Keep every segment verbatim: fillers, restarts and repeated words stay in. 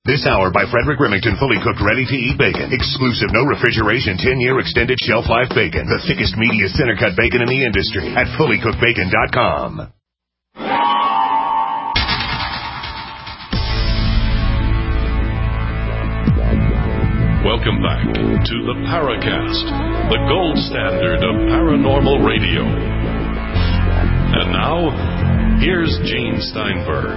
This hour by Frederick Remington, fully cooked, ready-to-eat bacon. Exclusive, no refrigeration, ten-year extended shelf life bacon. The thickest, meatiest, center-cut bacon in the industry at fully cooked bacon dot com. Welcome back to the Paracast, the gold standard of paranormal radio. And now, here's Gene Steinberg.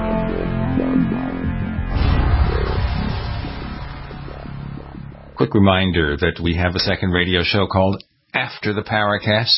Quick reminder that we have a second radio show called After the Paracast,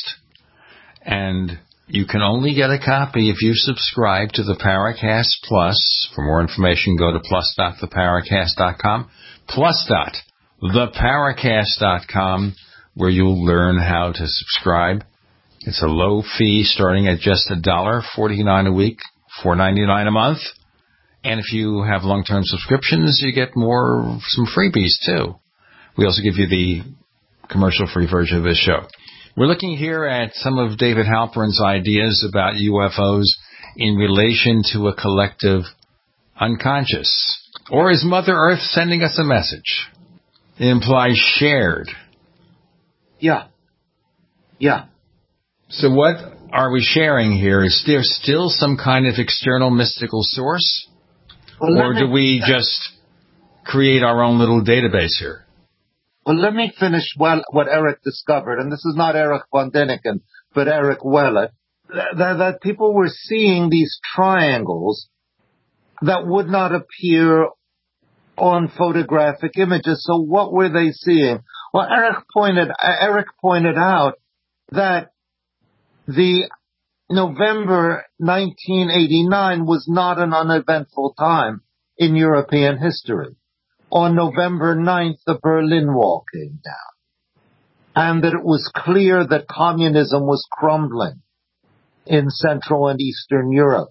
and you can only get a copy if you subscribe to the Paracast Plus. For more information, go to plus dot the paracast dot com. plus dot the paracast dot com, where you'll learn how to subscribe. It's a low fee starting at just one dollar forty-nine a week, four ninety-nine a month. And if you have long-term subscriptions, you get more, some freebies too. We also give you the commercial-free version of this show. We're looking here at some of David Halpern's ideas about U F Os in relation to a collective unconscious. Or is Mother Earth sending us a message? It implies shared. Yeah. Yeah. So what are we sharing here? Is there still some kind of external mystical source? Well, or do we me, just create our own little database here? Well, let me finish well, what Eric discovered. And this is not Eric von Däniken, but Eric Wellett. That, that people were seeing these triangles that would not appear on photographic images. So what were they seeing? Well, Eric pointed, Eric pointed out that the November nineteen eighty-nine was not an uneventful time in European history. On November ninth, the Berlin Wall came down, and that it was clear that communism was crumbling in Central and Eastern Europe.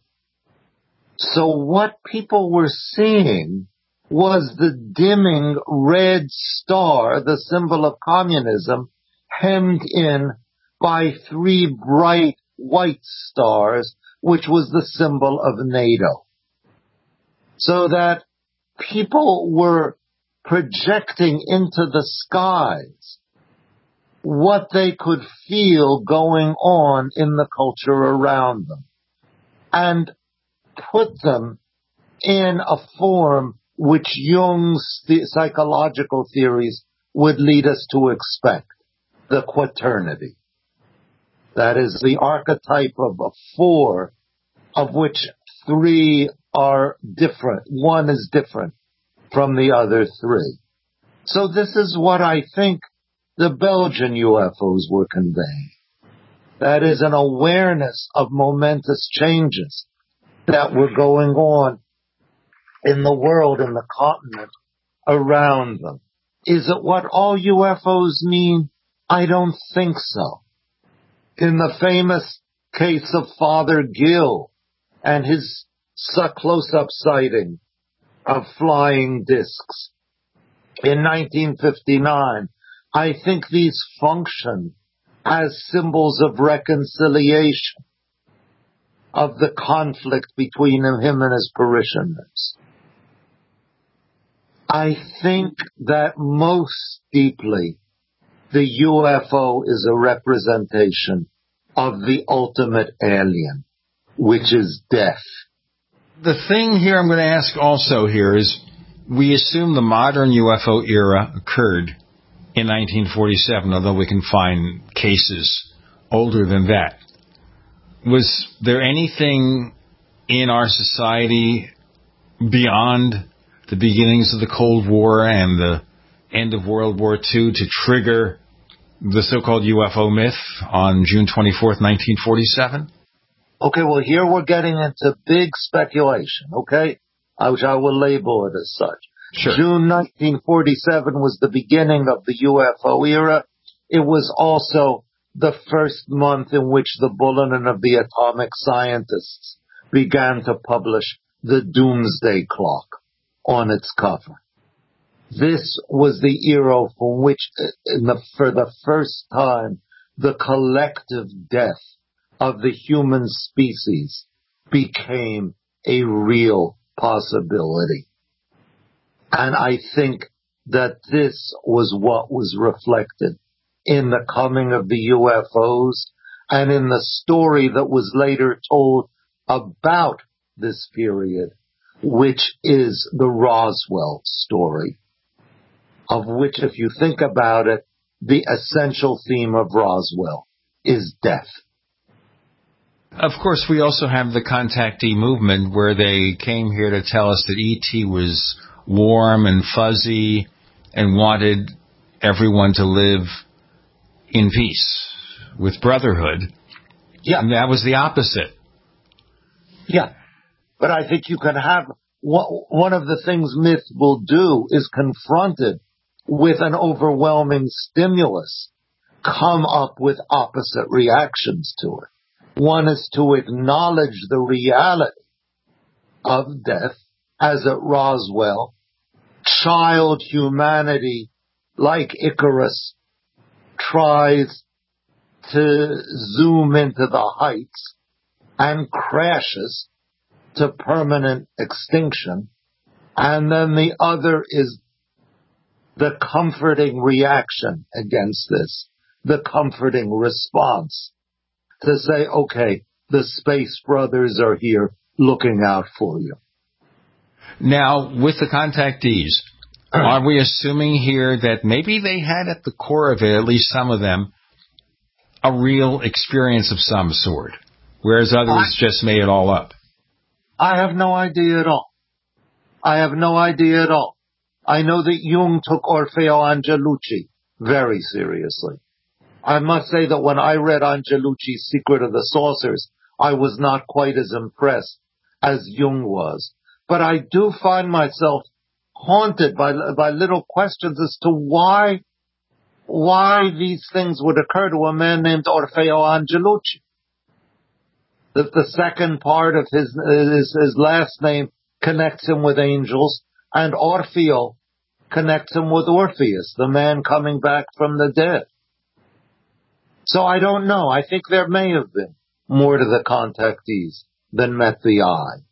So what people were seeing was the dimming red star, the symbol of communism, hemmed in by three bright white stars, which was the symbol of NATO. So that people were projecting into the skies what they could feel going on in the culture around them, and put them in a form which Jung's the- psychological theories would lead us to expect, the quaternity. That is the archetype of a four, of which three are different. One is different from the other three. So this is what I think the Belgian U F Os were conveying. That is an awareness of momentous changes that were going on in the world, in the continent around them. Is it what all U F Os mean? I don't think so. In the famous case of Father Gill and his close-up sighting of flying discs in nineteen fifty-nine, I think these function as symbols of reconciliation, of the conflict between him and his parishioners. I think that most deeply the U F O is a representation of the ultimate alien, which is death. The thing here I'm going to ask also here is, we assume the modern U F O era occurred in nineteen forty-seven, although we can find cases older than that. Was there anything in our society beyond the beginnings of the Cold War and the end of World War Two to trigger the so-called U F O myth on June twenty-fourth, nineteen forty-seven? Okay, well, here we're getting into big speculation, okay? Which I will label it as such. Sure. June nineteen forty-seven was the beginning of the U F O era. It was also the first month in which the Bulletin of the Atomic Scientists began to publish the Doomsday Clock on its cover. This was the era from which, in the, for the first time, the collective death of the human species became a real possibility. And I think that this was what was reflected in the coming of the U F Os and in the story that was later told about this period, which is the Roswell story, of which, if you think about it, the essential theme of Roswell is death. Of course, we also have the contactee movement where they came here to tell us that E T was warm and fuzzy and wanted everyone to live in peace with brotherhood. Yeah. And that was the opposite. Yeah. But I think you can have, one of the things myth will do is confronted with an overwhelming stimulus, come up with opposite reactions to it. One is to acknowledge the reality of death, as at Roswell. Child humanity, like Icarus, tries to zoom into the heights and crashes to permanent extinction. And then the other is the comforting reaction against this, the comforting response to say, okay, the Space Brothers are here looking out for you. Now, with the contactees, are we assuming here that maybe they had at the core of it, at least some of them, a real experience of some sort, whereas others I, just made it all up? I have no idea at all. I have no idea at all. I know that Jung took Orfeo Angelucci very seriously. I must say that when I read Angelucci's Secret of the Saucers, I was not quite as impressed as Jung was. But I do find myself haunted by by little questions as to why why these things would occur to a man named Orfeo Angelucci. The, the second part of his, his his last name connects him with angels, and Orfeo connects him with Orpheus, the man coming back from the dead. So I don't know. I think there may have been more to the contactees than met the eye.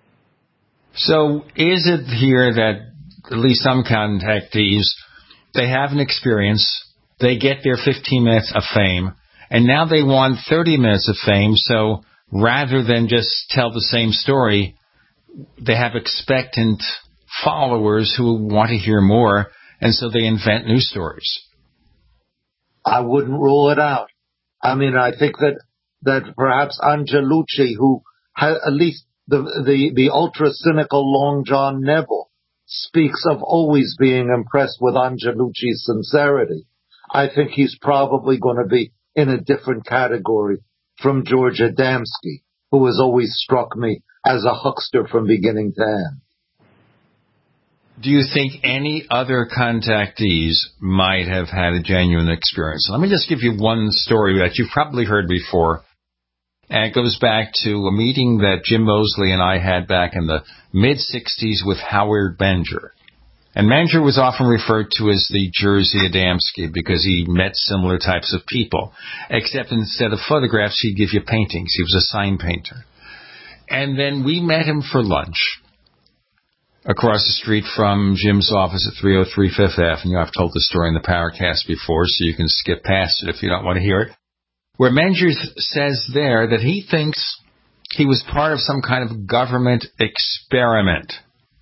So is it here that at least some contactees, they have an experience, they get their fifteen minutes of fame, and now they want thirty minutes of fame, so rather than just tell the same story, they have expectant followers who want to hear more, and so they invent new stories? I wouldn't rule it out. I mean, I think that, that perhaps Angelucci, who had at least The, the, the ultra-cynical Long John Neville speaks of always being impressed with Angelucci's sincerity. I think he's probably going to be in a different category from George Adamski, who has always struck me as a huckster from beginning to end. Do you think any other contactees might have had a genuine experience? Let me just give you one story that you've probably heard before. And it goes back to a meeting that Jim Moseley and I had back in the mid-sixties with Howard Menger. And Menger was often referred to as the Jersey Adamski because he met similar types of people. Except instead of photographs, he'd give you paintings. He was a sign painter. And then we met him for lunch across the street from Jim's office at three oh three Fifth Avenue. I've told the story in the Powercast before, so you can skip past it if you don't want to hear it. Where Menger says there that he thinks he was part of some kind of government experiment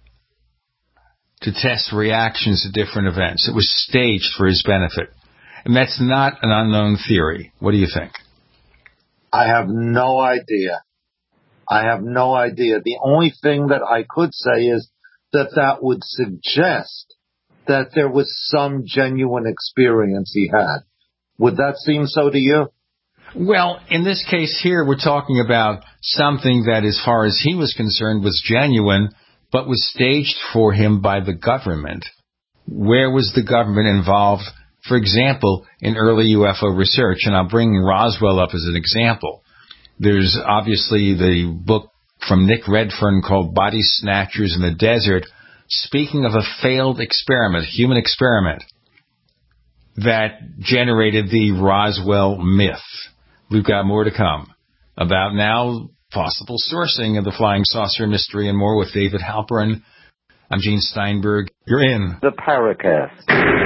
to test reactions to different events. It was staged for his benefit. And that's not an unknown theory. What do you think? I have no idea. I have no idea. The only thing that I could say is that that would suggest that there was some genuine experience he had. Would that seem so to you? Well, in this case here, we're talking about something that, as far as he was concerned, was genuine, but was staged for him by the government. Where was the government involved, for example, in early U F O research? And I'll bring Roswell up as an example. There's obviously the book from Nick Redfern called Body Snatchers in the Desert, speaking of a failed experiment, human experiment, that generated the Roswell myth. We've got more to come about now possible sourcing of the flying saucer mystery and more with David Halperin I'm Gene Steinberg. You're in the Paracast.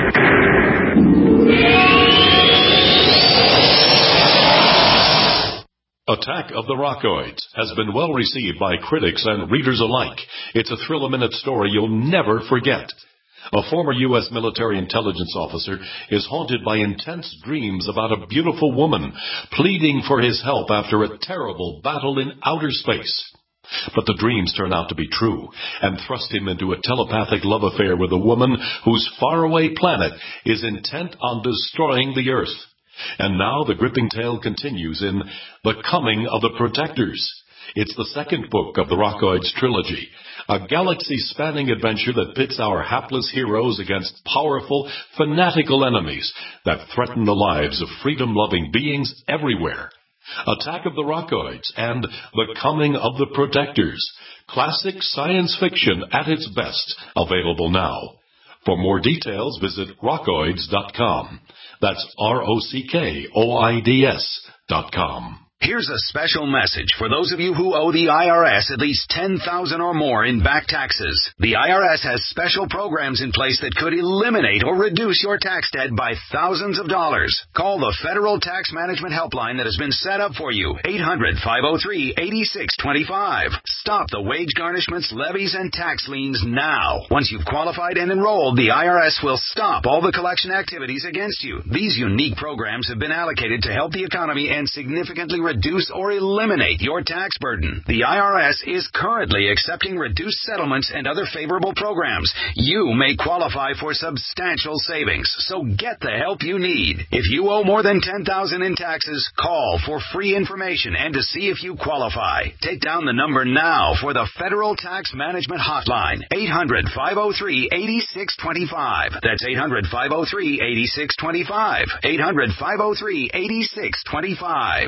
Attack of the Rockoids has been well received by critics and readers alike. It's a thrill-a-minute story you'll never forget. A former U S military intelligence officer is haunted by intense dreams about a beautiful woman pleading for his help after a terrible battle in outer space. But the dreams turn out to be true and thrust him into a telepathic love affair with a woman whose faraway planet is intent on destroying the Earth. And now the gripping tale continues in The Coming of the Protectors. It's the second book of the Rockoids trilogy, a galaxy-spanning adventure that pits our hapless heroes against powerful, fanatical enemies that threaten the lives of freedom-loving beings everywhere. Attack of the Rockoids and The Coming of the Protectors. Classic science fiction at its best, available now. For more details, visit rockoids dot com. That's R O C K O I D S dot com. Here's a special message for those of you who owe the I R S at least ten thousand dollars or more in back taxes. The I R S has special programs in place that could eliminate or reduce your tax debt by thousands of dollars. Call the Federal Tax Management Helpline that has been set up for you, eight hundred, five oh three, eight six two five. Stop the wage garnishments, levies, and tax liens now. Once you've qualified and enrolled, the I R S will stop all the collection activities against you. These unique programs have been allocated to help the economy and significantly reduce reduce or eliminate your tax burden. The I R S is currently accepting reduced settlements and other favorable programs. You may qualify for substantial savings, so get the help you need. If you owe more than ten thousand dollars in taxes, call for free information and to see if you qualify. Take down the number now for the Federal Tax Management Hotline, eight hundred, five oh three, eight six two five. That's eight hundred, five oh three, eight six two five. eight hundred, five oh three, eight six two five.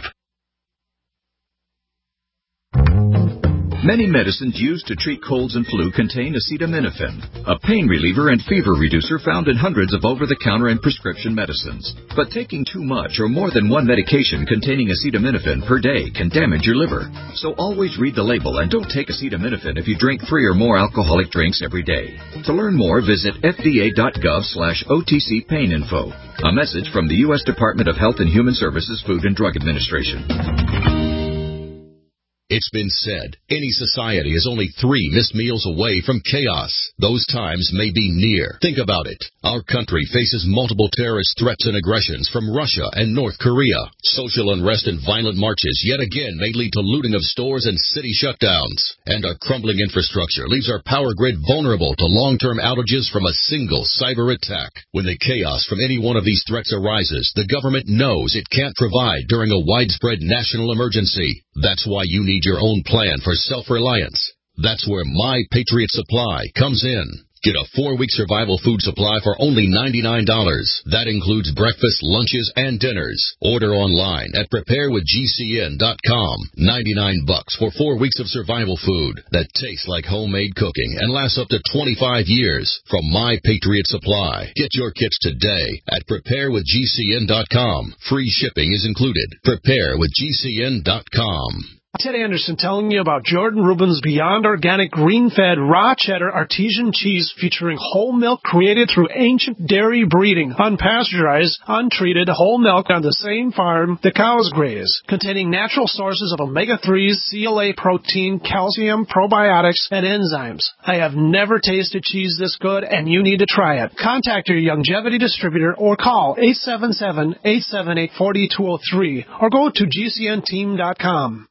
Many medicines used to treat colds and flu contain acetaminophen, a pain reliever and fever reducer found in hundreds of over-the-counter and prescription medicines. But taking too much or more than one medication containing acetaminophen per day can damage your liver. So always read the label and don't take acetaminophen if you drink three or more alcoholic drinks every day. To learn more, visit fda.gov slash OTC pain info. A message from the U S Department of Health and Human Services Food and Drug Administration. It's been said, any society is only three missed meals away from chaos. Those times may be near. Think about it. Our country faces multiple terrorist threats and aggressions from Russia and North Korea. Social unrest and violent marches yet again may lead to looting of stores and city shutdowns. And our crumbling infrastructure leaves our power grid vulnerable to long-term outages from a single cyber attack. When the chaos from any one of these threats arises, the government knows it can't provide during a widespread national emergency. That's why you need your own plan for self-reliance. That's where My Patriot Supply comes in. Get a four-week survival food supply for only ninety-nine dollars. That includes breakfast, lunches, and dinners. Order online at prepare with G C N dot com. ninety-nine bucks for four weeks of survival food that tastes like homemade cooking and lasts up to twenty-five years from My Patriot Supply. Get your kits today at prepare with G C N dot com. Free shipping is included. prepare with G C N dot com. Ted Anderson telling you about Jordan Rubin's Beyond Organic Green-Fed Raw Cheddar Artesian Cheese featuring whole milk created through ancient dairy breeding, unpasteurized, untreated whole milk on the same farm the cows graze, containing natural sources of omega threes, C L A protein, calcium, probiotics, and enzymes. I have never tasted cheese this good, and you need to try it. Contact your Youngevity distributor or call eight seven seven, eight seven eight, four two zero three or go to G C N team dot com.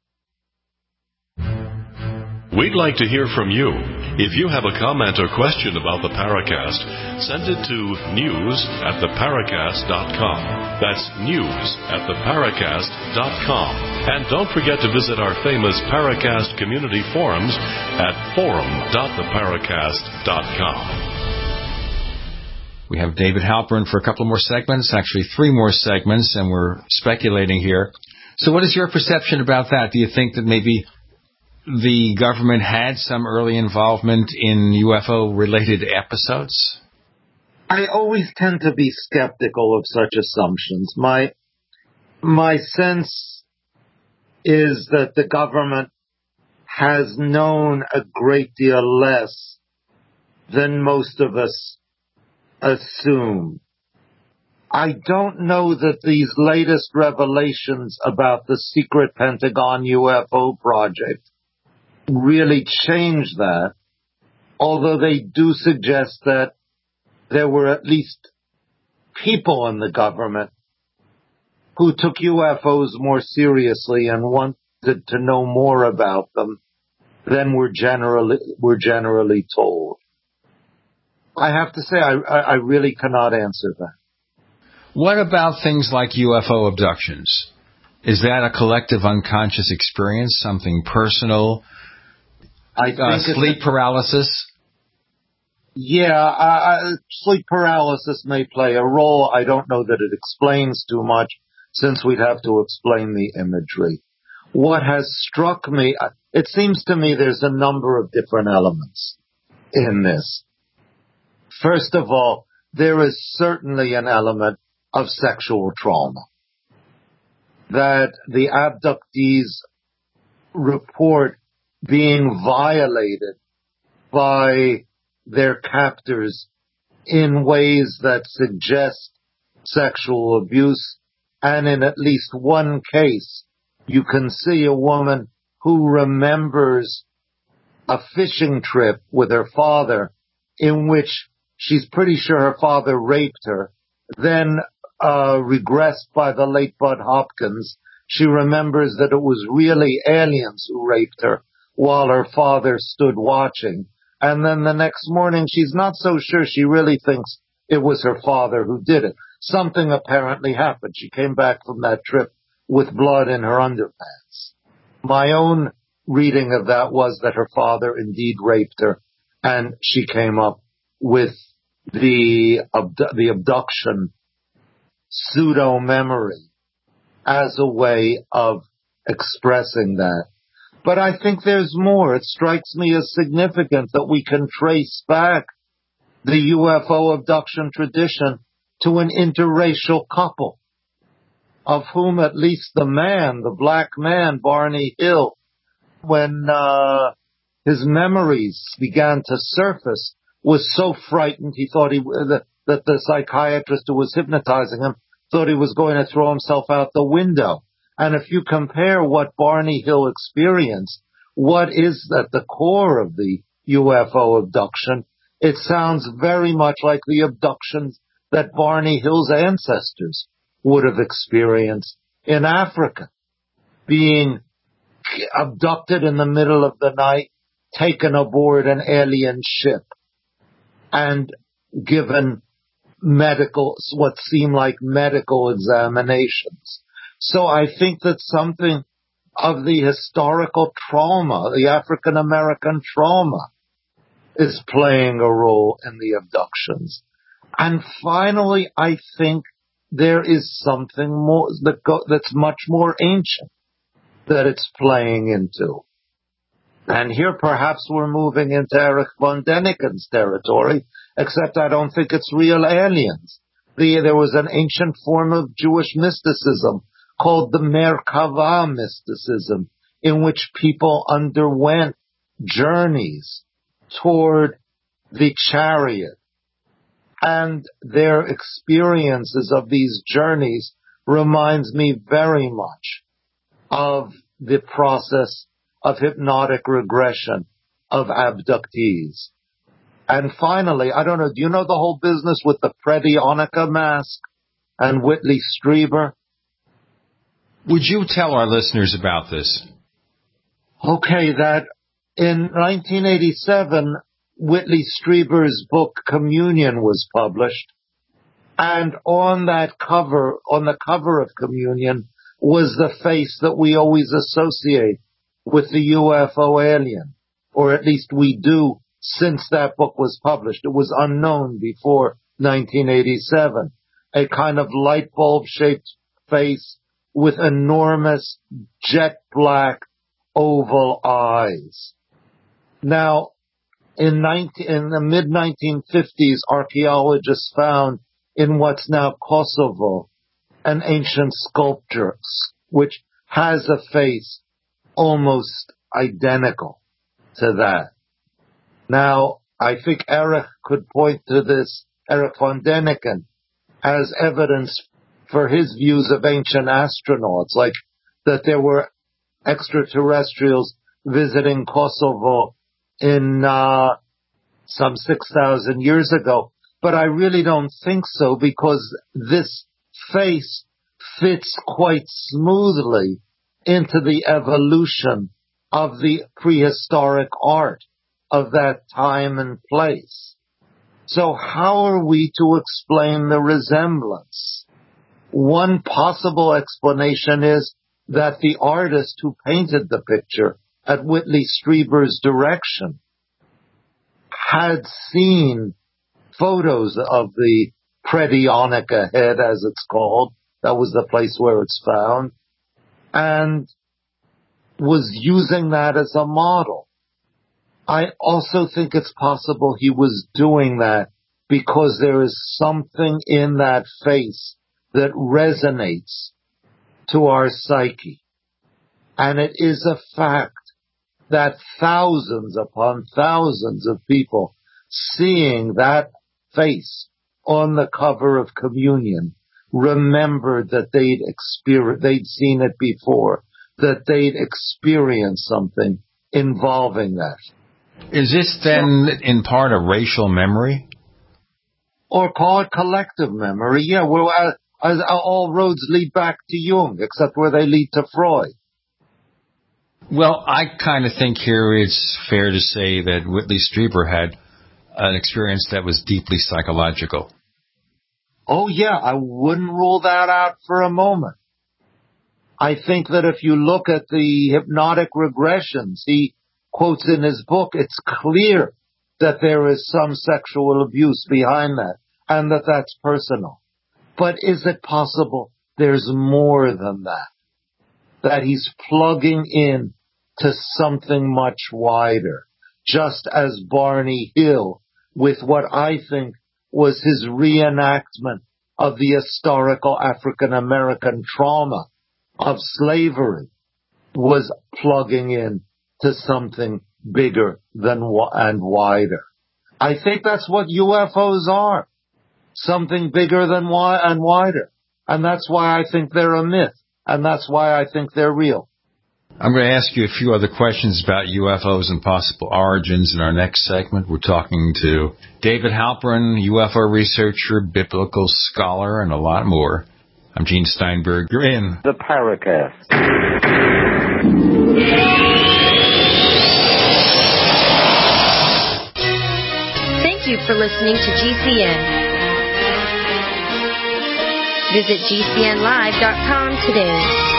We'd like to hear from you. If you have a comment or question about the Paracast, send it to news at the paracast dot com. That's news at the paracast dot com. And don't forget to visit our famous Paracast community forums at forum dot the paracast dot com. We have David Halpern for a couple more segments, actually three more segments, and we're speculating here. So what is your perception about that? Do you think that maybe the government had some early involvement in U F O-related episodes? I always tend to be skeptical of such assumptions. My my sense is that the government has known a great deal less than most of us assume. I don't know that these latest revelations about the secret Pentagon U F O project really change that, although they do suggest that there were at least people in the government who took U F Os more seriously and wanted to know more about them than we're generally, we're generally told. I have to say, I, I really cannot answer that. What about things like U F O abductions? Is that a collective unconscious experience, something personal? I think uh, sleep paralysis? Yeah, uh, sleep paralysis may play a role. I don't know that it explains too much, since we'd have to explain the imagery. What has struck me, it seems to me there's a number of different elements in this. First of all, there is certainly an element of sexual trauma that the abductees report being violated by their captors in ways that suggest sexual abuse. And in at least one case, you can see a woman who remembers a fishing trip with her father in which she's pretty sure her father raped her, then uh regressed by the late Bud Hopkins. She remembers that it was really aliens who raped her while her father stood watching. And then the next morning, she's not so sure. She really thinks it was her father who did it. Something apparently happened. She came back from that trip with blood in her underpants. My own reading of that was that her father indeed raped her, and she came up with the abdu- the abduction pseudo-memory as a way of expressing that. But I think there's more. It strikes me as significant that we can trace back the U F O abduction tradition to an interracial couple, of whom at least the man, the black man, Barney Hill, when uh his memories began to surface, was so frightened he thought he that, that the psychiatrist who was hypnotizing him thought he was going to throw himself out the window. And if you compare what Barney Hill experienced, what is at the core of the U F O abduction, it sounds very much like the abductions that Barney Hill's ancestors would have experienced in Africa, being abducted in the middle of the night, taken aboard an alien ship, and given medical, what seem like medical examinations. So I think that something of the historical trauma, the African American trauma, is playing a role in the abductions. And finally, I think there is something more that go, that's much more ancient that it's playing into. And here perhaps we're moving into Erich von Däniken's territory, except I don't think it's real aliens. The, there was an ancient form of Jewish mysticism called the Merkava mysticism, in which people underwent journeys toward the chariot. And their experiences of these journeys reminds me very much of the process of hypnotic regression of abductees. And finally, I don't know, do you know the whole business with the Predionica mask and Whitley Strieber? Would you tell our listeners about this? Okay, that in nineteen eighty-seven, Whitley Strieber's book Communion was published. And on that cover, on the cover of Communion, was the face that we always associate with the U F O alien. Or at least we do since that book was published. It was unknown before nineteen eighty-seven. A kind of light bulb shaped face with enormous jet black oval eyes. Now, in, nineteen, in the mid nineteen fifties, archaeologists found in what's now Kosovo an ancient sculpture which has a face almost identical to that. Now, I think Eric could point to this, Eric von Däniken, as evidence for his views of ancient astronauts, like that there were extraterrestrials visiting Kosovo in uh, some six thousand years ago. But I really don't think so, because this face fits quite smoothly into the evolution of the prehistoric art of that time and place. So how are we to explain the resemblance? One possible explanation is that the artist who painted the picture at Whitley Strieber's direction had seen photos of the Predionica head, as it's called. That was the place where it's found, and was using that as a model. I also think it's possible he was doing that because there is something in that face that resonates to our psyche. And it is a fact that thousands upon thousands of people seeing that face on the cover of Communion remembered that they'd experienced, they'd seen it before, that they'd experienced something involving that. Is this then in part a racial memory? Or call it collective memory. Yeah, well, uh, uh, all roads lead back to Jung, except where they lead to Freud. Well, I kind of think here it's fair to say that Whitley Strieber had an experience that was deeply psychological. Oh, yeah, I wouldn't rule that out for a moment. I think that if you look at the hypnotic regressions he quotes in his book, it's clear that there is some sexual abuse behind that, and that that's personal. But is it possible there's more than that? That he's plugging in to something much wider, just as Barney Hill, with what I think was his reenactment of the historical African-American trauma of slavery, was plugging in to something bigger than and wider. I think that's what U F Os are. Something bigger than wi- and wider. And that's why I think they're a myth. And that's why I think they're real. I'm going to ask you a few other questions about U F Os and possible origins in our next segment. We're talking to David Halperin, U F O researcher, biblical scholar, and a lot more. I'm Gene Steinberg. You're in the Paracast. Thank you for listening to G C N. Visit G C N live dot com today.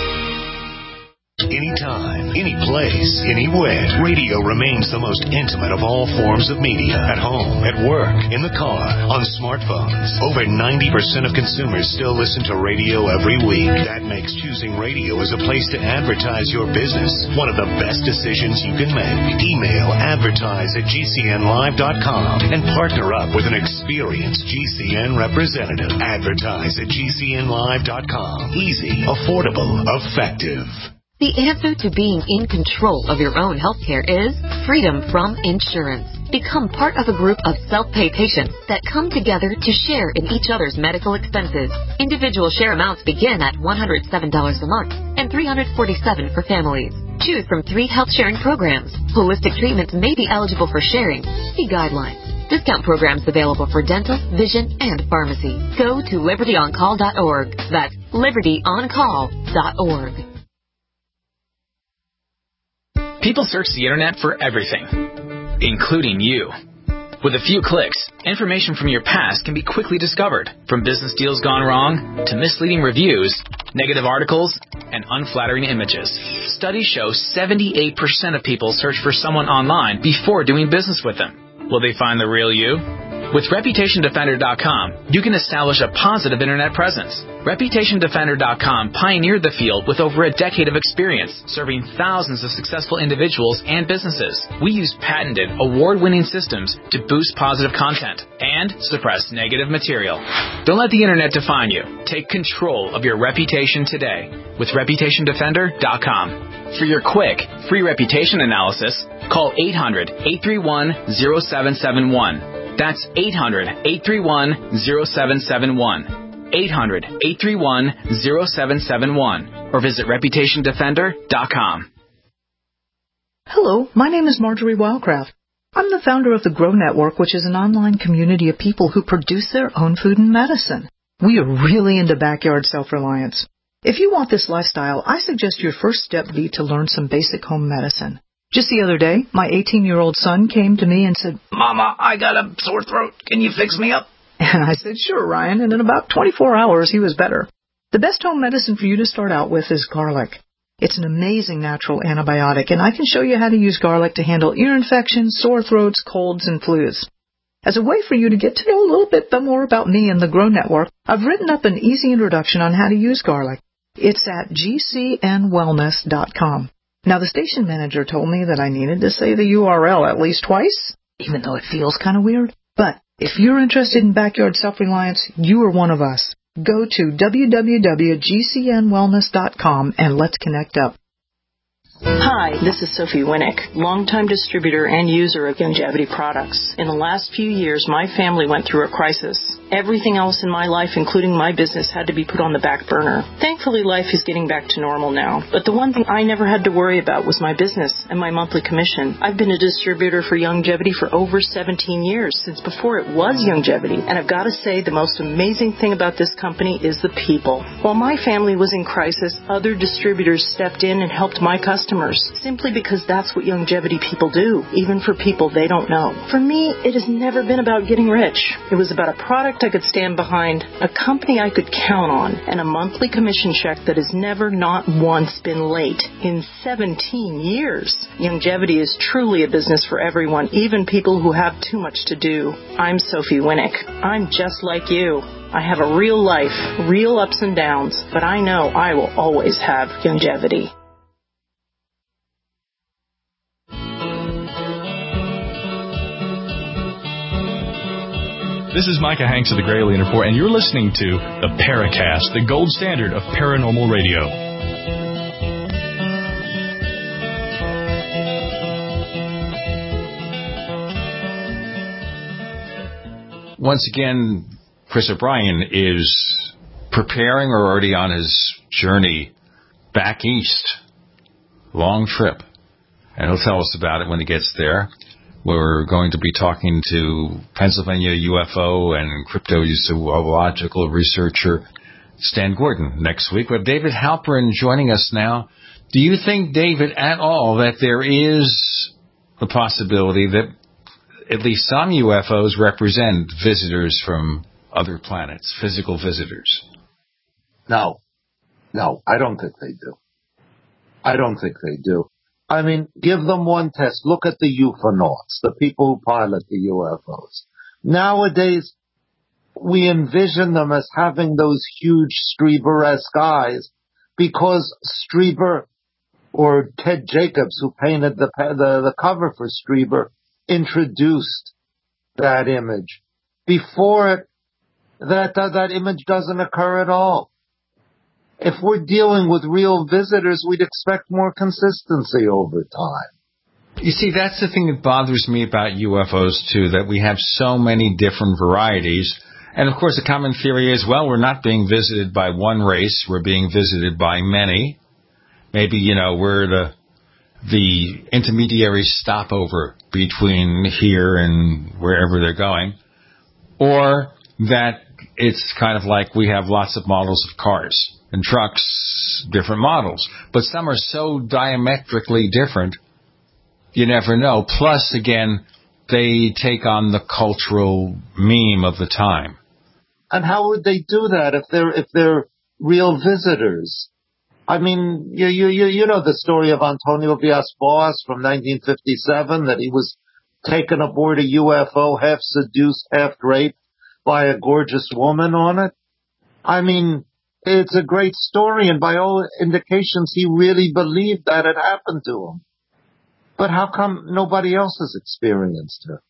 Anytime, any place, anywhere. Radio remains the most intimate of all forms of media. At home, at work, in the car, on smartphones. Over ninety percent of consumers still listen to radio every week. That makes choosing radio as a place to advertise your business one of the best decisions you can make. Email advertise at G C N live dot com and partner up with an experienced G C N representative. Advertise at G C N live dot com. Easy, affordable, effective. The answer to being in control of your own healthcare is freedom from insurance. Become part of a group of self-pay patients that come together to share in each other's medical expenses. Individual share amounts begin at one hundred seven dollars a month and three hundred forty-seven dollars for families. Choose from three health sharing programs. Holistic treatments may be eligible for sharing. See guidelines. Discount programs available for dental, vision, and pharmacy. Go to liberty on call dot org. That's liberty on call dot org. People search the internet for everything, including you. With a few clicks, information from your past can be quickly discovered, from business deals gone wrong to misleading reviews, negative articles, and unflattering images. Studies show seventy-eight percent of people search for someone online before doing business with them. Will they find the real you? With Reputation Defender dot com, you can establish a positive internet presence. Reputation Defender dot com pioneered the field with over a decade of experience, serving thousands of successful individuals and businesses. We use patented, award-winning systems to boost positive content and suppress negative material. Don't let the internet define you. Take control of your reputation today with Reputation Defender dot com. For your quick, free reputation analysis, call eight hundred, eight three one, zero seven seven one. That's eight hundred, eight three one, zero seven seven one. eight hundred, eight three one, zero seven seven one. Or visit Reputation Defender dot com. Hello, my name is Marjorie Wildcraft. I'm the founder of the Grow Network, which is an online community of people who produce their own food and medicine. We are really into backyard self-reliance. If you want this lifestyle, I suggest your first step be to learn some basic home medicine. Just the other day, my eighteen-year-old son came to me and said, "Mama, I got a sore throat. Can you fix me up?" And I said, "Sure, Ryan." And in about twenty-four hours, he was better. The best home medicine for you to start out with is garlic. It's an amazing natural antibiotic, and I can show you how to use garlic to handle ear infections, sore throats, colds, and flus. As a way for you to get to know a little bit more about me and the Grow Network, I've written up an easy introduction on how to use garlic. It's at G C N wellness dot com. Now, the station manager told me that I needed to say the U R L at least twice, even though it feels kind of weird. But if you're interested in backyard self-reliance, you are one of us. Go to w w w dot G C N wellness dot com and let's connect up. Hi, this is Sophie Winnick, longtime distributor and user of Youngevity products. In the last few years, my family went through a crisis. Everything else in my life, including my business, had to be put on the back burner. Thankfully, life is getting back to normal now. But the one thing I never had to worry about was my business and my monthly commission. I've been a distributor for Youngevity for over seventeen years, since before it was Youngevity. And I've got to say, the most amazing thing about this company is the people. While my family was in crisis, other distributors stepped in and helped my customers, simply because that's what Youngevity people do, even for people they don't know. For me, it has never been about getting rich. It was about a product I could stand behind, a company I could count on, and a monthly commission check that has never not once been late in seventeen years. Youngevity is truly a business for everyone, even people who have too much to do. I'm Sophie Winnick. I'm just like you. I have a real life, real ups and downs, but I know I will always have Youngevity. This is Micah Hanks of the Gralien Report, and you're listening to the Paracast, the gold standard of paranormal radio. Once again, Chris O'Brien is preparing or already on his journey back east. Long trip. And he'll tell us about it when he gets there. We're going to be talking to Pennsylvania U F O and cryptozoological researcher Stan Gordon next week. We have David Halperin joining us now. Do you think, David, at all that there is a possibility that at least some U F Os represent visitors from other planets, physical visitors? No. No, I don't think they do. I don't think they do. I mean, give them one test. Look at the UFOnauts, the people who pilot the U F Os. Nowadays, we envision them as having those huge Strieber-esque eyes because Strieber, or Ted Jacobs, who painted the, the, the cover for Strieber, introduced that image. Before it, that, that, that image doesn't occur at all. If we're dealing with real visitors, we'd expect more consistency over time. You see, that's the thing that bothers me about U F Os, too, that we have so many different varieties. And, of course, the common theory is, well, we're not being visited by one race. We're being visited by many. Maybe, you know, we're the the intermediary stopover between here and wherever they're going. Or that it's kind of like we have lots of models of cars and trucks, different models. But some are so diametrically different, you never know. Plus, again, they take on the cultural meme of the time. And how would they do that if they're if they're real visitors? I mean, you you you know the story of Antonio Villas-Boas from nineteen fifty-seven, that he was taken aboard a U F O, half seduced, half raped by a gorgeous woman on it. I mean, it's a great story, and by all indications, he really believed that had happened to him. But how come nobody else has experienced it?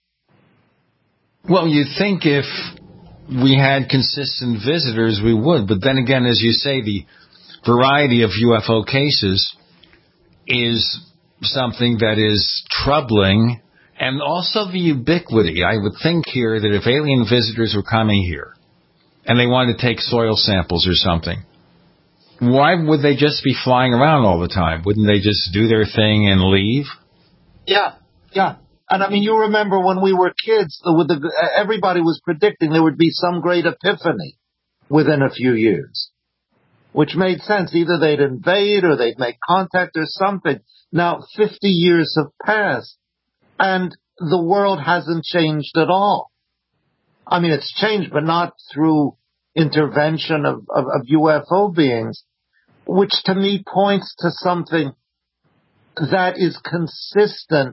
Well, you'd think if we had consistent visitors, we would. But then again, as you say, the variety of U F O cases is something that is troubling, and also the ubiquity. I would think here that if alien visitors were coming here and they wanted to take soil samples or something, why would they just be flying around all the time? Wouldn't they just do their thing and leave? Yeah, yeah. And I mean, you remember when we were kids, the, the, everybody was predicting there would be some great epiphany within a few years, which made sense. Either they'd invade or they'd make contact or something. Now, fifty years have passed, and the world hasn't changed at all. I mean, it's changed, but not through intervention of, of, of U F O beings, which to me points to something that is consistent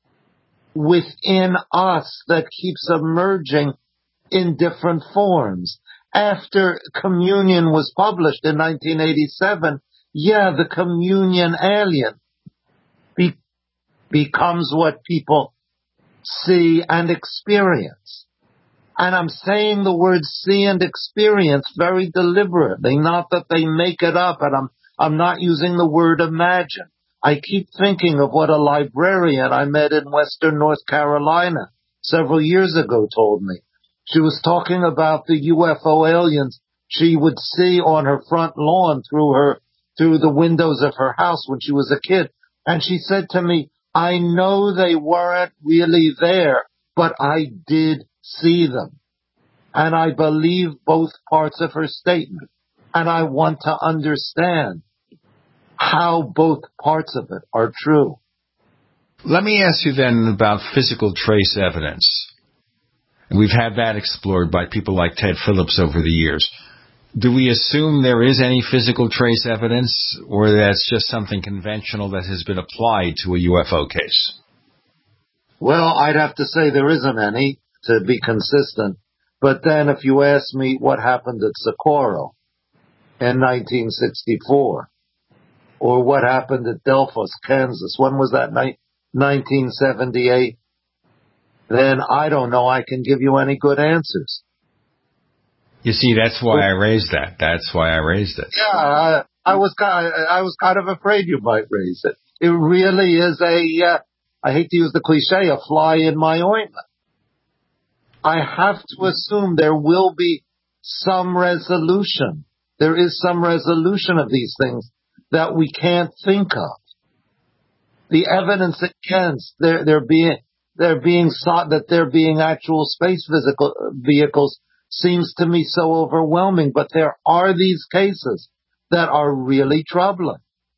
within us that keeps emerging in different forms. After Communion was published in nineteen eighty-seven, yeah, the Communion alien be- becomes what people see and experience. And I'm saying the word see and experience very deliberately, not that they make it up, and I'm I'm not using the word imagine. I keep thinking of what a librarian I met in Western North Carolina several years ago told me. She was talking about the U F O aliens she would see on her front lawn through her, through the windows of her house when she was a kid. And she said to me, I know they weren't really there, but I did see them. And I believe both parts of her statement. And I want to understand how both parts of it are true. Let me ask you then about physical trace evidence. We've had that explored by people like Ted Phillips over the years. Do we assume there is any physical trace evidence, or that's just something conventional that has been applied to a U F O case? Well, I'd have to say there isn't any, to be consistent. But then if you ask me what happened at Socorro in nineteen sixty-four, or what happened at Delphos, Kansas, when was that, nineteen seventy-eight? Then I don't know I can give you any good answers. You see, that's why I raised that. That's why I raised it. Yeah, I, I was I was kind of afraid you might raise it. It really is a, uh, I hate to use the cliche, a fly in my ointment. I have to assume there will be some resolution. There is some resolution of these things that we can't think of. The evidence against there there being there being sought that there being actual space physical vehicles seems to me so overwhelming, but there are these cases that are really troubling.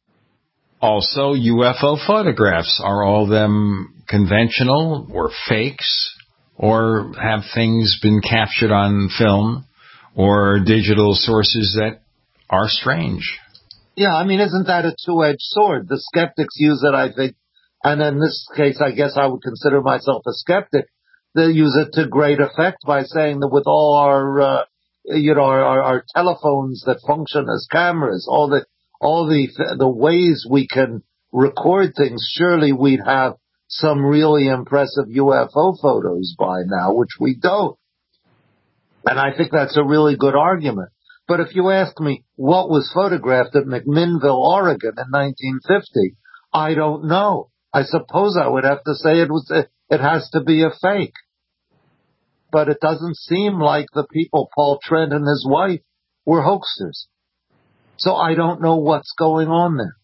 Also, U F O photographs, are all them conventional or fakes, or have things been captured on film or digital sources that are strange? Yeah, I mean, isn't that a two-edged sword? The skeptics use it, I think, and in this case, I guess I would consider myself a skeptic. They use it to great effect by saying that with all our, uh, you know, our, our telephones that function as cameras, all the, all the, the ways we can record things, surely we'd have some really impressive U F O photos by now, which we don't. And I think that's a really good argument. But if you ask me what was photographed at McMinnville, Oregon in nineteen fifty, I don't know. I suppose I would have to say it was, it has to be a fake. But it doesn't seem like the people, Paul Trent and his wife, were hoaxers. So I don't know what's going on there.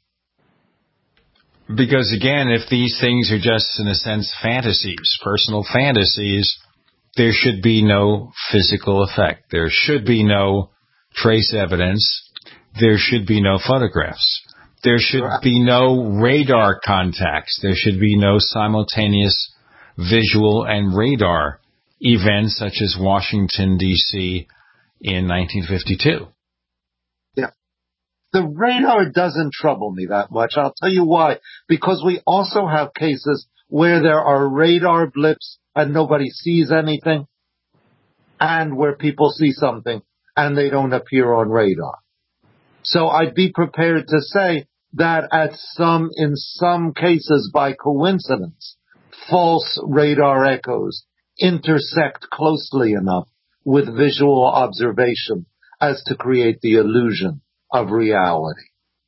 Because again, if these things are just, in a sense, fantasies, personal fantasies, there should be no physical effect. There should be no trace evidence. There should be no photographs. There should be no radar contacts. There should be no simultaneous visual and radar events such as Washington, D C in nineteen fifty-two. Yeah. The radar doesn't trouble me that much. I'll tell you why. Because we also have cases where there are radar blips and nobody sees anything, and where people see something and they don't appear on radar. So I'd be prepared to say that at some, in some cases by coincidence, false radar echoes intersect closely enough with visual observation as to create the illusion of reality.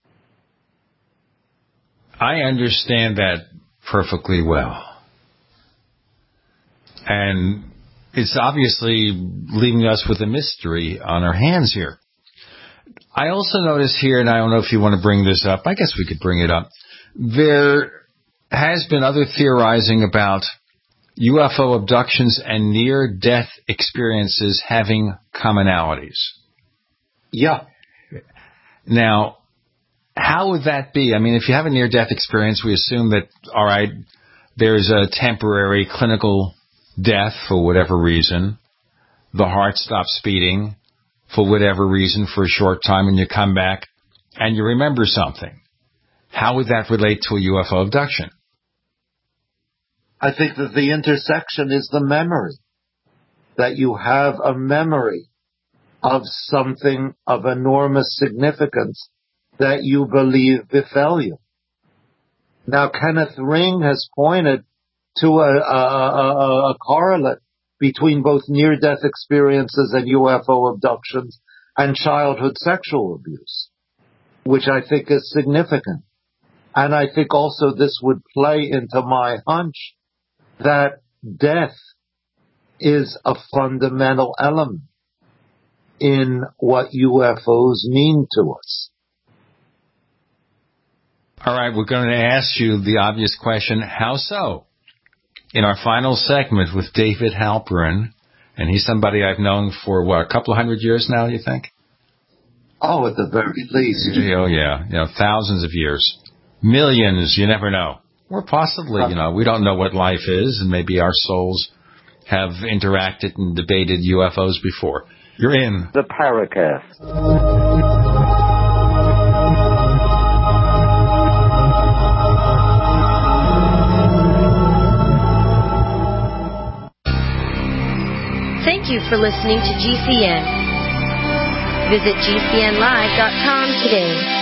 I understand that perfectly well. And it's obviously leaving us with a mystery on our hands here. I also notice here, and I don't know if you want to bring this up, I guess we could bring it up, there has been other theorizing about U F O abductions and near-death experiences having commonalities. Yeah. Now, how would that be? I mean, if you have a near-death experience, we assume that, all right, there's a temporary clinical death for whatever reason. The heart stops beating for whatever reason for a short time, and you come back and you remember something. How would that relate to a U F O abduction? I think that the intersection is the memory. That you have a memory of something of enormous significance that you believe befell you. Now, Kenneth Ring has pointed to a, a, a, a correlate between both near-death experiences and U F O abductions and childhood sexual abuse, which I think is significant. And I think also this would play into my hunch that death is a fundamental element in what U F Os mean to us. All right, we're going to ask you the obvious question, how so? In our final segment with David Halperin, and he's somebody I've known for, what, a couple of hundred years now, you think? Oh, at the very least. Oh, yeah, you know, thousands of years. Millions, you never know. Or possibly, you know, we don't know what life is, and maybe our souls have interacted and debated U F Os before. You're in the Paracast. Thank you for listening to G C N. Visit G C N live dot com today.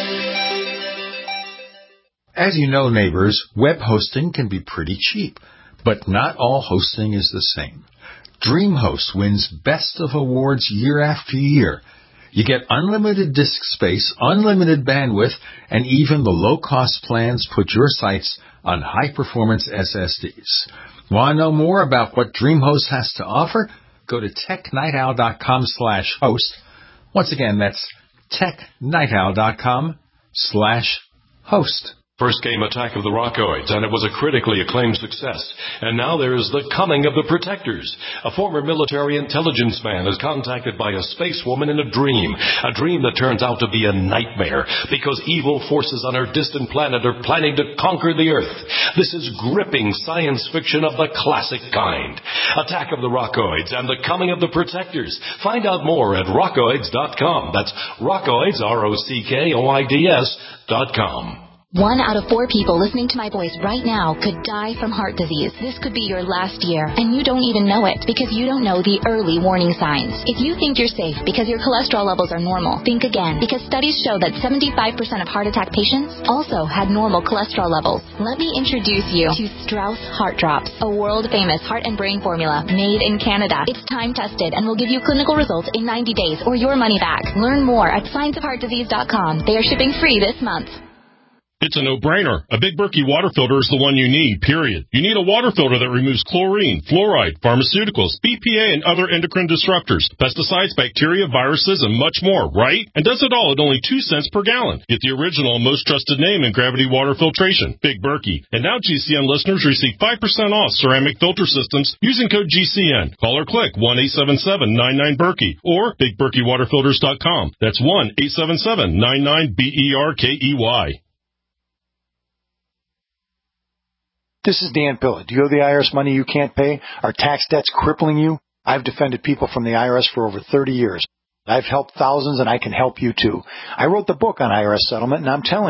As you know, neighbors, web hosting can be pretty cheap, but not all hosting is the same. DreamHost wins Best of Awards year after year. You get unlimited disk space, unlimited bandwidth, and even the low-cost plans put your sites on high-performance S S Ds. Want to know more about what DreamHost has to offer? Go to technightowl.com slash host. Once again, that's technightowl.com slash host. First came Attack of the Rockoids, and it was a critically acclaimed success. And now there is The Coming of the Protectors. A former military intelligence man is contacted by a space woman in a dream, a dream that turns out to be a nightmare because evil forces on her distant planet are planning to conquer the Earth. This is gripping science fiction of the classic kind. Attack of the Rockoids and The Coming of the Protectors. Find out more at rockoids dot com. That's Rockoids, R O C K O I D S dot com. One out of four people listening to my voice right now could die from heart disease. This could be your last year, and you don't even know it because you don't know the early warning signs. If you think you're safe because your cholesterol levels are normal, think again, because studies show that seventy-five percent of heart attack patients also had normal cholesterol levels. Let me introduce you to Strauss Heart Drops, a world-famous heart and brain formula made in Canada. It's time-tested and will give you clinical results in ninety days or your money back. Learn more at science of heart disease dot com. They are shipping free this month. It's a no-brainer. A Big Berkey water filter is the one you need, period. You need a water filter that removes chlorine, fluoride, pharmaceuticals, B P A, and other endocrine disruptors, pesticides, bacteria, viruses, and much more, right? And does it all at only two cents per gallon. Get the original and most trusted name in gravity water filtration, Big Berkey. And now G C N listeners receive five percent off ceramic filter systems using code G C N. Call or click one eight seven seven nine nine Berkey or big berkey water filters dot com. That's one eight seven seven nine nine B E R K E Y. This is Dan Pilla. Do you owe the I R S money you can't pay? Are tax debts crippling you? I've defended people from the I R S for over thirty years. I've helped thousands, and I can help you too. I wrote the book on I R S settlement, and I'm telling you,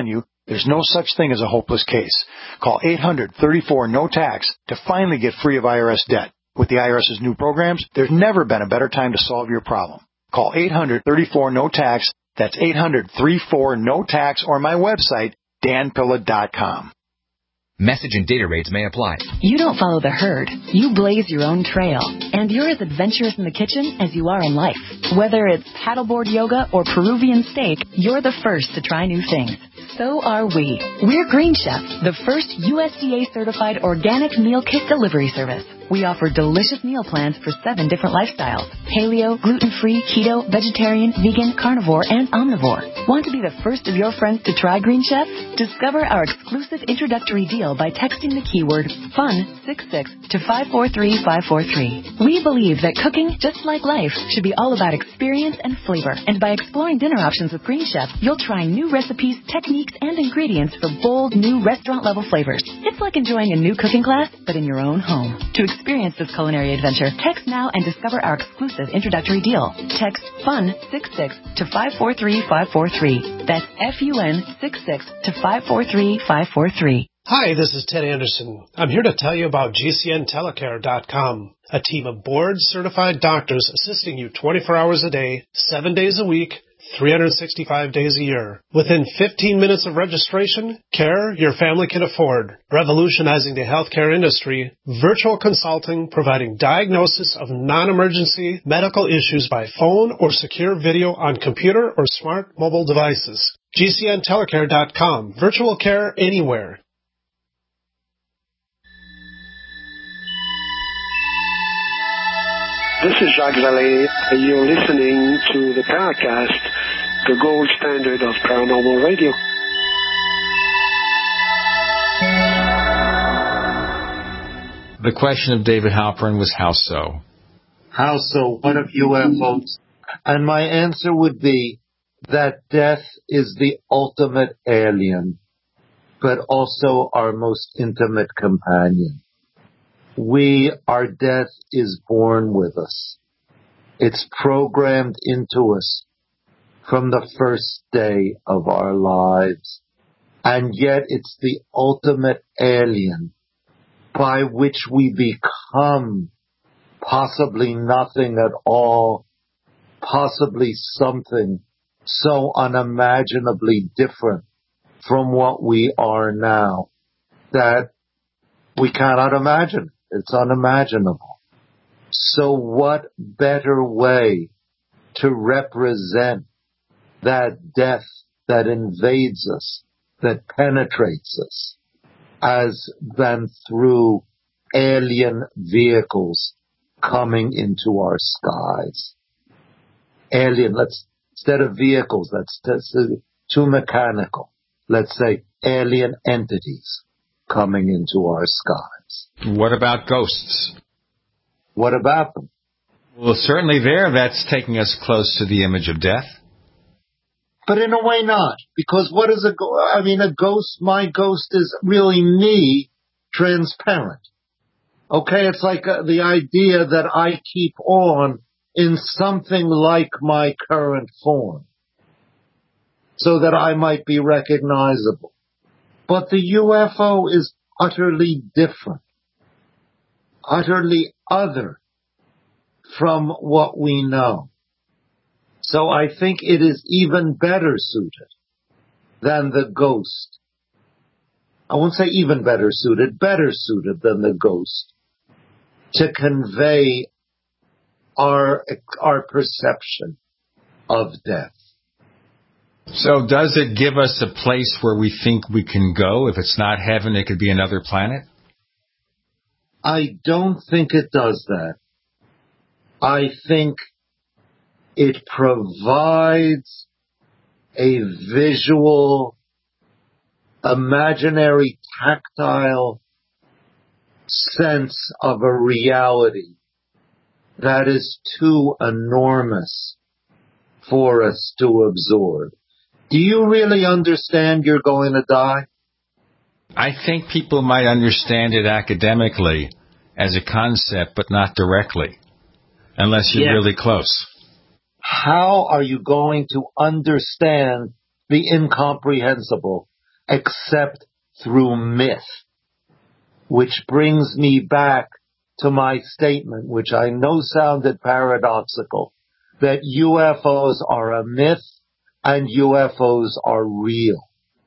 There's no such thing as a hopeless case. Call eight hundred, thirty-four, no tax to finally get free of I R S debt. With the IRS's new programs, there's never been a better time to solve your problem. Call eight hundred, thirty-four, no tax. That's eight hundred, thirty-four, no tax, or my website, dan pilla dot com. Message and data rates may apply. You don't follow the herd. You blaze your own trail. And you're as adventurous in the kitchen as you are in life. Whether it's paddleboard yoga or Peruvian steak, you're the first to try new things. So are we. We're Green Chef, the first U S D A-certified organic meal kit delivery service. We offer delicious meal plans for seven different lifestyles: paleo, gluten-free, keto, vegetarian, vegan, carnivore, and omnivore. Want to be the first of your friends to try Green Chef? Discover our exclusive introductory deal by texting the keyword FUN sixty-six to five four three five four three. We believe that cooking, just like life, should be all about experience and flavor. And by exploring dinner options with Green Chef, you'll try new recipes, techniques, and ingredients for bold, new restaurant-level flavors. It's like enjoying a new cooking class, but in your own home. To experience this culinary adventure, text now and discover our exclusive introductory deal. Text FUN sixty-six to five four three five four three. That's F U N sixty-six to five four three five four three. Hi, this is Ted Anderson. I'm here to tell you about G C N telecare dot com, a team of board-certified doctors assisting you twenty-four hours a day, seven days a week, three hundred sixty-five days a year. Within fifteen minutes of registration, care your family can afford. Revolutionizing the healthcare industry, virtual consulting providing diagnosis of non-emergency medical issues by phone or secure video on computer or smart mobile devices. G C N telecare dot com. Virtual care anywhere. This is Jacques Vallée, and you're listening to the Paracast, the gold standard of paranormal radio. The question of David Halpern was, how so? How so? What of U F Os? And my answer would be that death is the ultimate alien, but also our most intimate companion. We, our death is born with us. It's programmed into us from the first day of our lives. And yet it's the ultimate alien by which we become possibly nothing at all, possibly something so unimaginably different from what we are now that we cannot imagine. It's unimaginable. So what better way to represent that death that invades us, that penetrates us, as than through alien vehicles coming into our skies. Alien, let's, instead of vehicles, that's, that's too mechanical. Let's say alien entities coming into our skies. What about ghosts? What about them? Well, certainly there, that's taking us close to the image of death. But in a way not, because what is a ghost? I mean, a ghost, my ghost is really me, transparent. Okay, it's like uh, the idea that I keep on in something like my current form, so that I might be recognizable. But the U F O is utterly different, utterly other from what we know. So I think it is even better suited than the ghost. I won't say even better suited, better suited than the ghost to convey our, our perception of death. So does it give us a place where we think we can go? If it's not heaven, it could be another planet? I don't think it does that. I think it provides a visual, imaginary, tactile sense of a reality that is too enormous for us to absorb. Do you really understand you're going to die? I think people might understand it academically as a concept, but not directly, unless you're yeah. really close. How are you going to understand the incomprehensible? except through myth. Which brings me back to my statement, which I know sounded paradoxical, that U F Os are a myth and U F Os are real.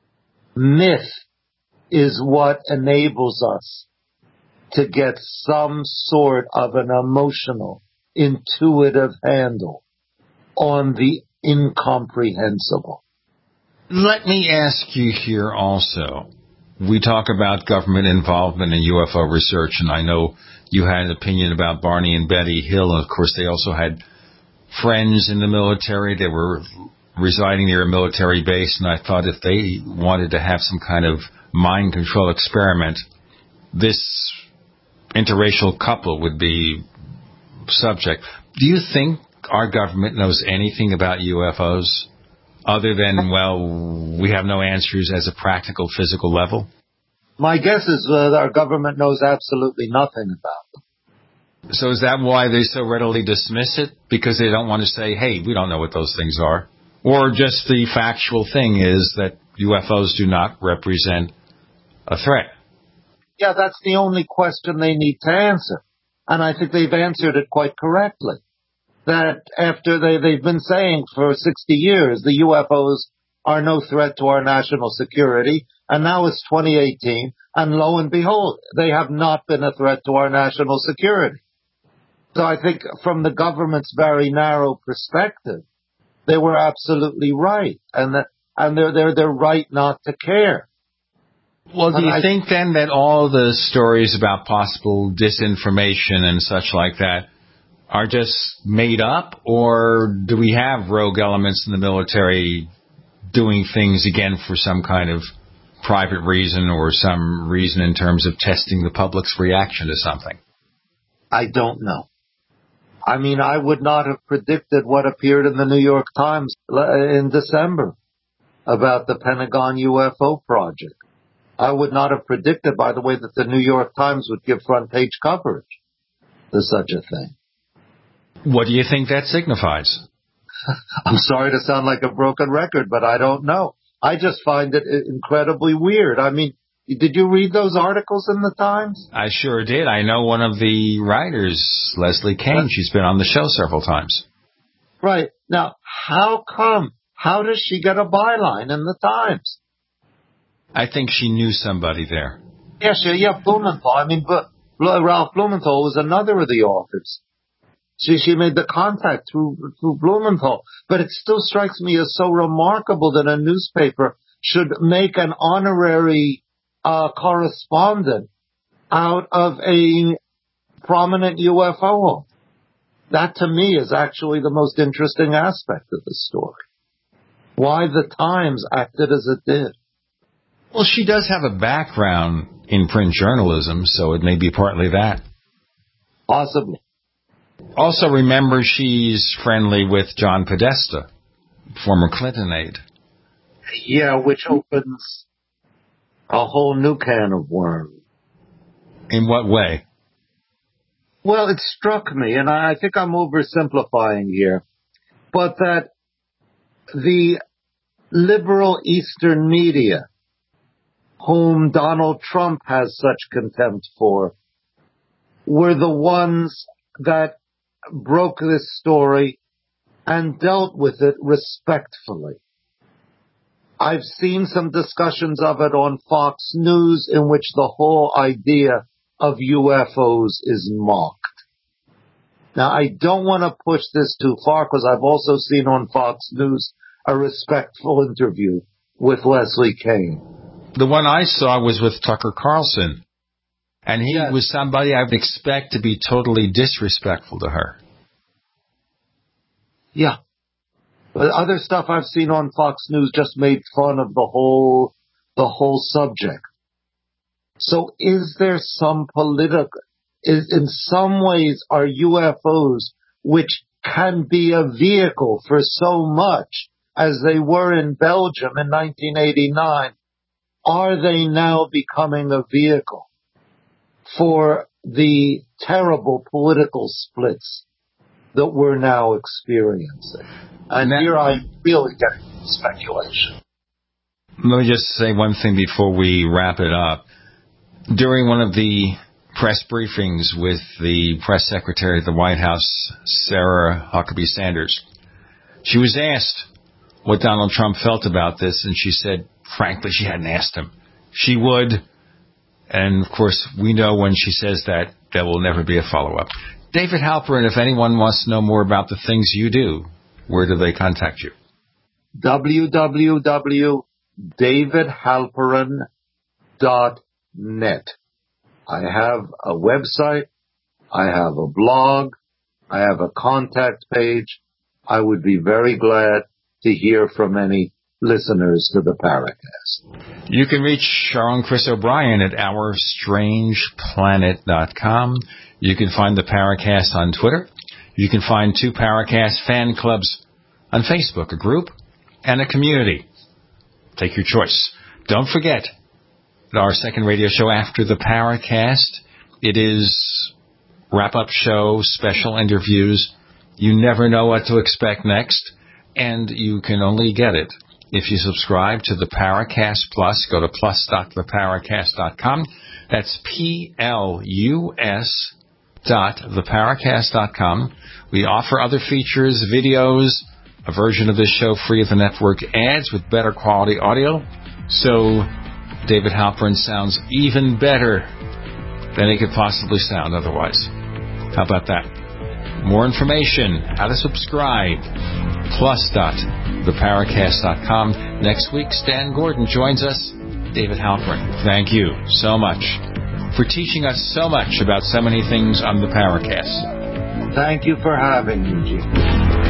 Myth is what enables us to get some sort of an emotional, intuitive handle on the incomprehensible. Let me ask you here also. We talk about government involvement in U F O research, and I know you had an opinion about Barney and Betty Hill, and of course they also had friends in the military. They were residing near a military base, and I thought if they wanted to have some kind of mind control experiment, this interracial couple would be subject. Do you think our government knows anything about U F Os other than, well, we have no answers as a practical, physical level? My guess is uh, our government knows absolutely nothing about them. So is that why they so readily dismiss it? Because they don't want to say, hey, we don't know what those things are? Or just the factual thing is that U F Os do not represent a threat? Yeah, that's the only question they need to answer. And I think they've answered it quite correctly. That after they, they've been saying for sixty years, the U F Os are no threat to our national security, and now it's twenty eighteen, and lo and behold, they have not been a threat to our national security. So I think from the government's very narrow perspective, they were absolutely right, and that, and they're, they're, they're right not to care. Well, do and you I, think then that all the stories about possible disinformation and such like that are just made up, or do we have rogue elements in the military doing things, again, for some kind of private reason or some reason in terms of testing the public's reaction to something? I don't know. I mean, I would not have predicted what appeared in the New York Times in December about the Pentagon U F O project. I would not have predicted, by the way, that the New York Times would give front page coverage to such a thing. What do you think that signifies? I'm sorry to sound like a broken record, but I don't know. I just find it incredibly weird. I mean, did you read those articles in the Times? I sure did. I know one of the writers, Leslie Kane. She's been on the show several times. Right. Now, how come? How does she get a byline in the Times? I think she knew somebody there. Yeah, she, yeah, Blumenthal. I mean, but Ralph Blumenthal was another of the authors. She she made the contact through through Blumenthal. But it still strikes me as so remarkable that a newspaper should make an honorary uh, correspondent out of a prominent U F O. That, to me, is actually the most interesting aspect of the story. Why the Times acted as it did. Well, she does have a background in print journalism, so it may be partly that. Possibly. Also, remember, she's friendly with John Podesta, former Clinton aide. Yeah, which opens a whole new can of worms. In what way? Well, it struck me, and I think I'm oversimplifying here, but that the liberal Eastern media, whom Donald Trump has such contempt for, were the ones that broke this story and dealt with it respectfully. I've seen some discussions of it on Fox News in which the whole idea of U F Os is mocked. Now, I don't want to push this too far because I've also seen on Fox News a respectful interview with Leslie Kane. The one I saw was with Tucker Carlson. And he yes. was somebody I would expect to be totally disrespectful to her. Yeah. But other stuff I've seen on Fox News just made fun of the whole, the whole subject. So is there some political, is, in some ways are U F Os, which can be a vehicle for so much as they were in Belgium in nineteen eighty-nine, are they now becoming a vehicle for the terrible political splits that we're now experiencing? And now, here I'm really getting speculation. Let me just say one thing before we wrap it up. During one of the press briefings with the press secretary of the White House, Sarah Huckabee Sanders, she was asked what Donald Trump felt about this, and she said, frankly, she hadn't asked him. She would, and of course, we know when she says that, there will never be a follow-up. David Halperin, if anyone wants to know more about the things you do, where do they contact you? w w w dot david halperin dot net. I have a website, I have a blog, I have a contact page. I would be very glad to hear from any listeners to the Paracast. You can reach Sharon Chris O'Brien at our strange planet dot com. You can find the Paracast on Twitter. You can find two Paracast fan clubs on Facebook, a group and a community. Take your choice. Don't forget that our second radio show after the Paracast, it is wrap-up show, special interviews. You never know what to expect next, and you can only get it if you subscribe to the Paracast Plus. Go to plus dot the paracast dot com. That's P L U S dot the paracast dot com. We offer other features, videos, a version of this show free of the network, ads with better quality audio. So David Halperin sounds even better than he could possibly sound otherwise. How about that? More information, how to subscribe, plus dot the paracast dot com. Next week, Stan Gordon joins us. David Halperin, thank you so much for teaching us so much about so many things on the Paracast. Thank you for having me, Gene.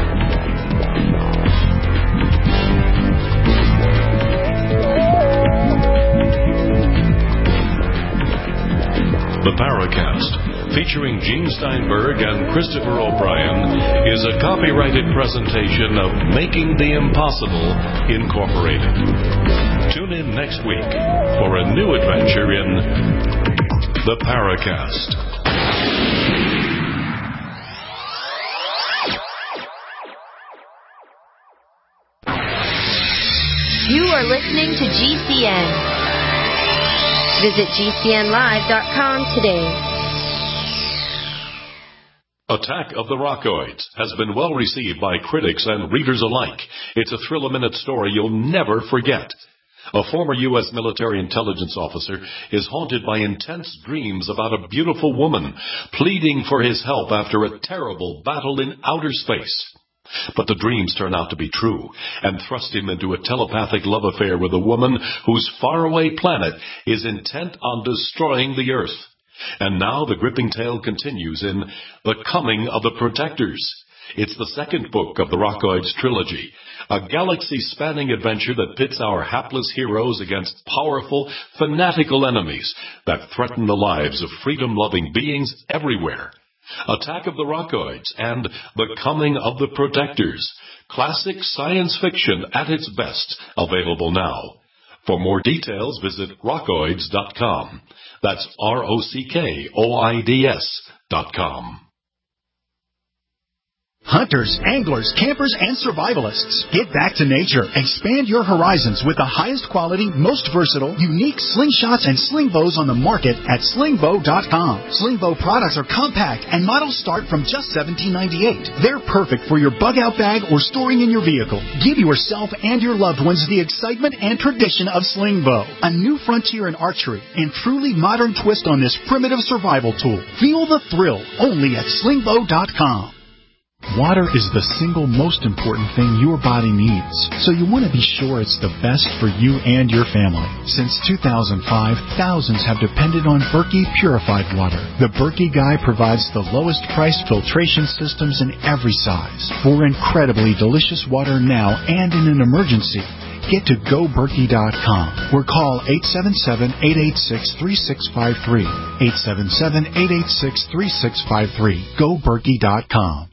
The Paracast, featuring Gene Steinberg and Christopher O'Brien, is a copyrighted presentation of Making the Impossible, Incorporated. Tune in next week for a new adventure in The Paracast. You are listening to G C N. Visit G C N live dot com today. Attack of the Rockoids has been well received by critics and readers alike. It's a thrill-a-minute story you'll never forget. A former U S military intelligence officer is haunted by intense dreams about a beautiful woman pleading for his help after a terrible battle in outer space. But the dreams turn out to be true and thrust him into a telepathic love affair with a woman whose faraway planet is intent on destroying the Earth. And now the gripping tale continues in The Coming of the Protectors. It's the second book of the Rockoids trilogy, a galaxy-spanning adventure that pits our hapless heroes against powerful, fanatical enemies that threaten the lives of freedom-loving beings everywhere. Attack of the Rockoids and The Coming of the Protectors. Classic science fiction at its best, available now. For more details, visit rockoids dot com. That's R O C K O I D S dot com. Hunters, anglers, campers, and survivalists, get back to nature. Expand your horizons with the highest quality, most versatile, unique slingshots and sling bows on the market at sling bow dot com. Sling bow products are compact and models start from just seventeen ninety-eight. They're perfect for your bug-out bag or storing in your vehicle. Give yourself and your loved ones the excitement and tradition of sling bow, a new frontier in archery and truly modern twist on this primitive survival tool. Feel the thrill only at sling bow dot com. Water is the single most important thing your body needs, so you want to be sure it's the best for you and your family. Since two thousand five, thousands have depended on Berkey purified water. The Berkey Guy provides the lowest priced filtration systems in every size. For incredibly delicious water now and in an emergency, get to go berkey dot com or call eight seven seven, eight eight six, three six five three. eight seven seven, eight eight six, three six five three. go berkey dot com.